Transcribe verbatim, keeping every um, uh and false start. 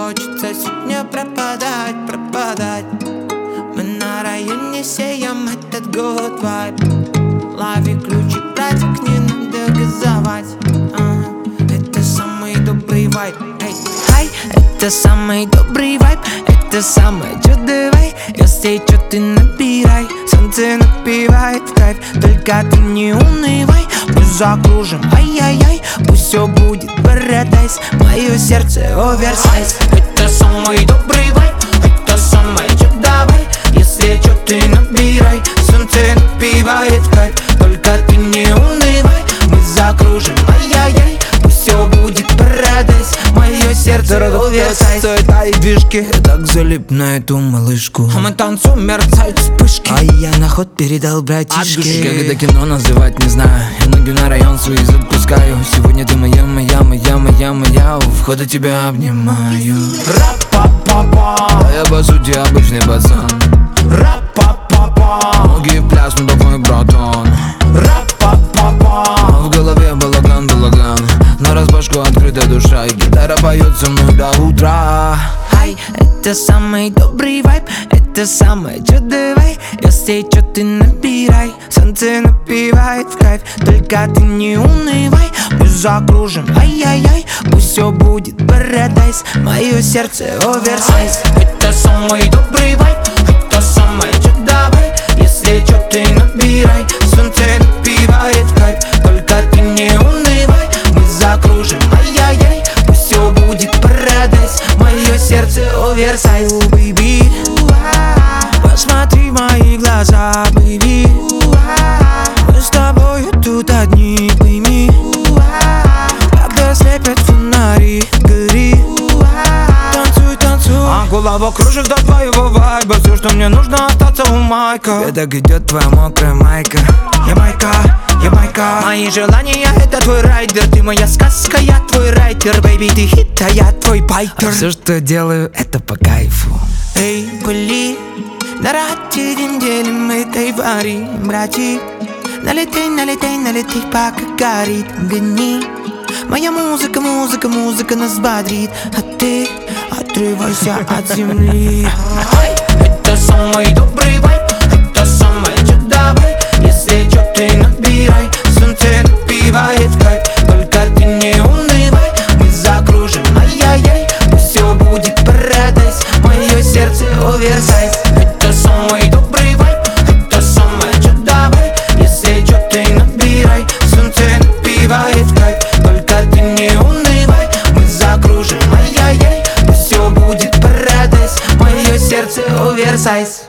хочется сегодня пропадать, пропадать. Мы на районе сеем этот good vibe. Лови ключик, братик, не надо газовать. а, Это самый добрый вайб. Эй, хай, это самый добрый вайб. Это самое чудо вайб. Если чё ты набирай, солнце напевает в кайф. Только ты не унывай, мы закружим, ай-яй-яй. Пусть все будет парадайз, мое сердце оверсайз. Это самый добрый вайб. Это самое чудо вайб. Если чё ты набирай, солнце напевает в кайф. Только ты не унывай, мы закружим, ай-яй-яй. Пусть все будет парадайз, мое сердце оверсайз. Этой движки, я так залип на эту малышку. А мы танцуем, мерцают вспышки. А я на ход передал братишке. Как это кино называть не знаю. Я ноги на район свои запускаю. Сегодня ты моя, моя, моя, моя, моя. У входа тебя обнимаю. Ра-па-па-па. А я по сути обычный пацан. Ра-па-па-па. Ноги пляснут, мой братан. Ра-па-па-па. В голове балаган, балаган. На разбашку открытая душа. И гитара поет со мной до утра. Ай, это самый добрый вайб. Это самое чудо вайб. Если чё ты набирай, солнце напевает в кайф. Только ты не унывай, мы закружим, ай-яй-яй. Пусть все будет парадайз, мое сердце оверсайз. Это самый добрый вайб. Это самое чудо вайб. Если чё ты набирай, солнце напевает в кайф. Только ты не унывай, мы закружим, ай-яй-яй. Пусть все будет парадайз, мое сердце оверсайз. Baby, посмотри в мои глаза, baby. Мы с тобою тут одни, пойми. Когда слепят фонари, гори. Танцуй, танцуй. А голова кружит до твоего вайба. Все, что мне нужно, остаться у майка. Я так идет твоя мокрая майка. Я майка, я майка. Мои желания — это твой райдер. Ты моя сказка, я твой райтер. Бэйби, ты хит, а я твой байкер. А все, что делаю, это по кайфу. Эй, пыли, на рате день делим этой вари, братик. Налетай, налетай, налетай, пока горит, гони. Моя музыка, музыка, музыка нас бодрит. А ты отрывайся от земли. Ай, это самый добрый вайб. Это самое чудо вайб. Если чё ты набирай, солнце напевает в кайф. Только ты не унывай, мы закружим, ай-яй-яй. Пусть все будет парадайз, мое сердце оверсайз. Это самый добрый вайб. Это самое чудо вайб. Если чё ты набирай, солнце напевает в кайф. Только ты не унывай, мы закружим, ай-яй-яй. Пусть все будет парадайз, мое сердце оверсайз.